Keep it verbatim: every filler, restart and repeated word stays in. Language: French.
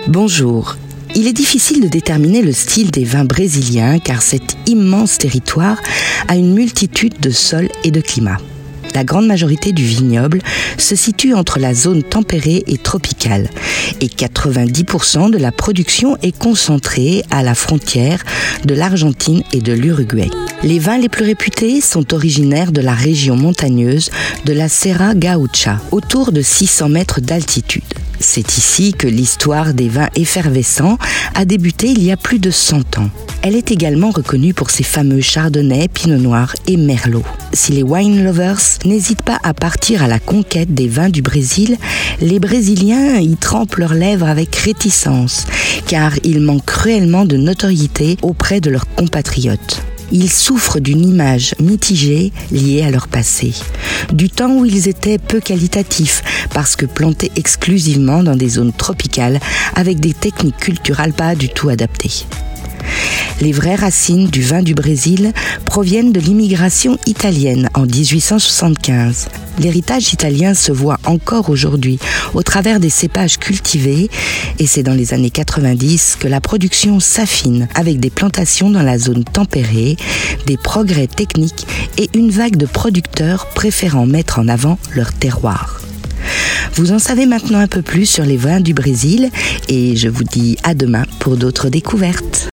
Bonjour. Il est difficile de déterminer le style des vins brésiliens car cet immense territoire a une multitude de sols et de climats. La grande majorité du vignoble se situe entre la zone tempérée et tropicale et quatre-vingt-dix pour cent de la production est concentrée à la frontière de l'Argentine et de l'Uruguay. Les vins les plus réputés sont originaires de la région montagneuse de la Serra Gaúcha, autour de six cents mètres d'altitude. C'est ici que l'histoire des vins effervescents a débuté il y a plus de cent ans. Elle est également reconnue pour ses fameux chardonnay, pinot noir et merlot. Si les wine lovers n'hésitent pas à partir à la conquête des vins du Brésil, les Brésiliens y trempent leurs lèvres avec réticence, car ils manquent cruellement de notoriété auprès de leurs compatriotes. Ils souffrent d'une image mitigée liée à leur passé, du temps où ils étaient peu qualitatifs parce que plantés exclusivement dans des zones tropicales avec des techniques culturelles pas du tout adaptées. Les vraies racines du vin du Brésil proviennent de l'immigration italienne en dix-huit cent soixante-quinze. L'héritage italien se voit encore aujourd'hui au travers des cépages cultivés et c'est dans les années quatre-vingt-dix que la production s'affine avec des plantations dans la zone tempérée, des progrès techniques et une vague de producteurs préférant mettre en avant leur terroir. Vous en savez maintenant un peu plus sur les vins du Brésil et je vous dis à demain pour d'autres découvertes.